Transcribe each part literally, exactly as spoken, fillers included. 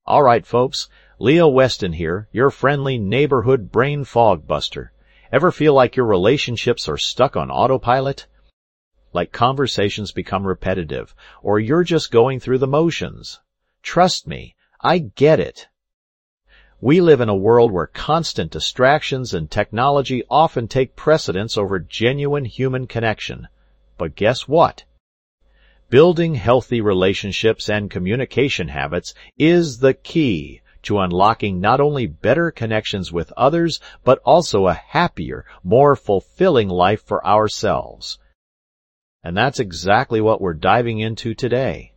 All right, folks, Leo Weston here, your friendly neighborhood brain fog buster. Ever feel like your relationships are stuck on autopilot? Like conversations become repetitive, or you're just going through the motions? Trust me, I get it. We live in a world where constant distractions and technology often take precedence over genuine human connection. But guess what? Building healthy relationships and communication habits is the key to unlocking not only better connections with others, but also a happier, more fulfilling life for ourselves. And that's exactly what we're diving into today.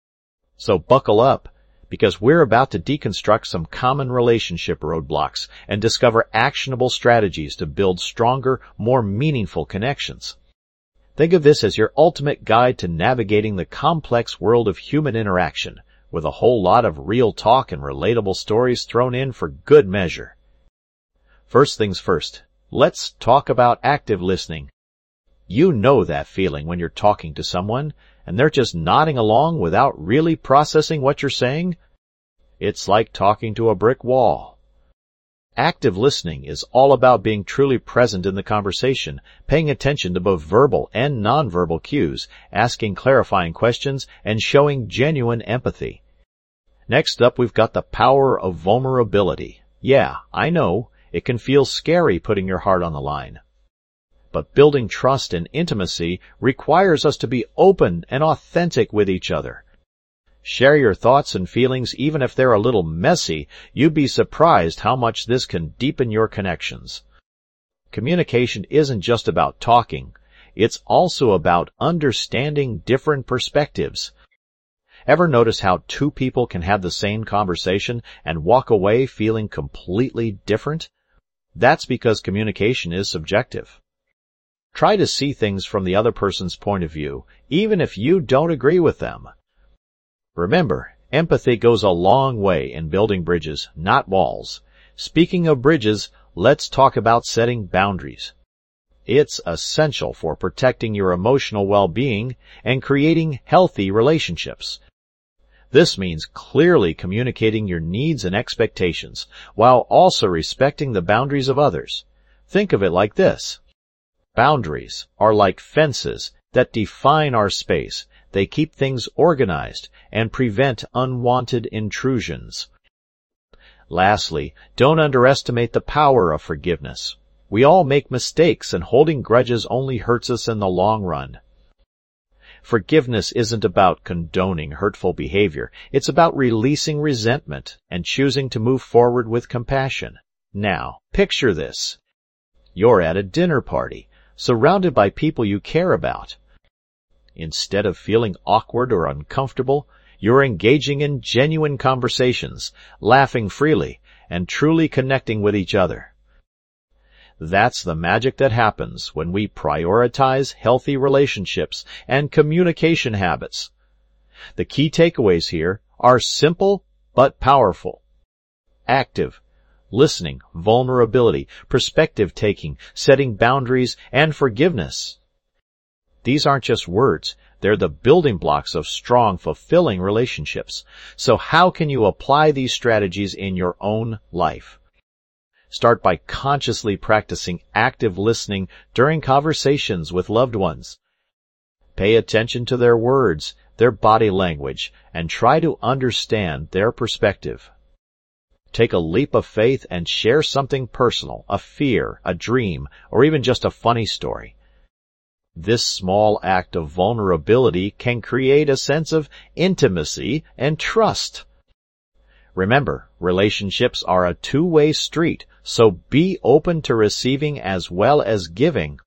So buckle up, because we're about to deconstruct some common relationship roadblocks and discover actionable strategies to build stronger, more meaningful connections. Think of this as your ultimate guide to navigating the complex world of human interaction, with a whole lot of real talk and relatable stories thrown in for good measure. First things first, let's talk about active listening. You know that feeling when you're talking to someone, and they're just nodding along without really processing what you're saying? It's like talking to a brick wall. Active listening is all about being truly present in the conversation, paying attention to both verbal and nonverbal cues, asking clarifying questions, and showing genuine empathy. Next up, we've got the power of vulnerability. Yeah, I know, it can feel scary putting your heart on the line. But building trust and intimacy requires us to be open and authentic with each other. Share your thoughts and feelings even if they're a little messy. You'd be surprised how much this can deepen your connections. Communication isn't just about talking. It's also about understanding different perspectives. Ever notice how two people can have the same conversation and walk away feeling completely different? That's because communication is subjective. Try to see things from the other person's point of view, even if you don't agree with them. Remember, empathy goes a long way in building bridges, not walls. Speaking of bridges, let's talk about setting boundaries. It's essential for protecting your emotional well-being and creating healthy relationships. This means clearly communicating your needs and expectations, while also respecting the boundaries of others. Think of it like this. Boundaries are like fences that define our space. They keep things organized and prevent unwanted intrusions. Lastly, don't underestimate the power of forgiveness. We all make mistakes, and holding grudges only hurts us in the long run. Forgiveness isn't about condoning hurtful behavior. It's about releasing resentment and choosing to move forward with compassion. Now, picture this. You're at a dinner party, surrounded by people you care about. Instead of feeling awkward or uncomfortable, you're engaging in genuine conversations, laughing freely, and truly connecting with each other. That's the magic that happens when we prioritize healthy relationships and communication habits. The key takeaways here are simple but powerful. Active listening, vulnerability, perspective-taking, setting boundaries, and forgiveness. These aren't just words. They're the building blocks of strong, fulfilling relationships. So how can you apply these strategies in your own life? Start by consciously practicing active listening during conversations with loved ones. Pay attention to their words, their body language, and try to understand their perspective. Take a leap of faith and share something personal, a fear, a dream, or even just a funny story. This small act of vulnerability can create a sense of intimacy and trust. Remember, relationships are a two-way street, so be open to receiving as well as giving.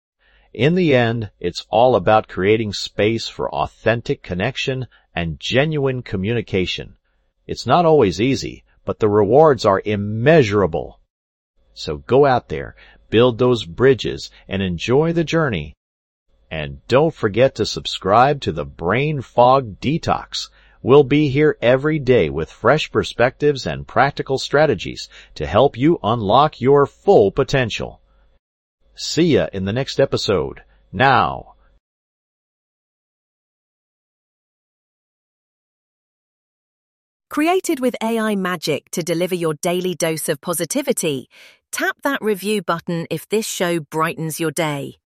In the end, it's all about creating space for authentic connection and genuine communication. It's not always easy, but the rewards are immeasurable. So go out there, build those bridges, and enjoy the journey. And don't forget to subscribe to the Brain Fog Detox. We'll be here every day with fresh perspectives and practical strategies to help you unlock your full potential. See ya in the next episode. Now, Created with A I magic to deliver your daily dose of positivity, tap that review button if this show brightens your day.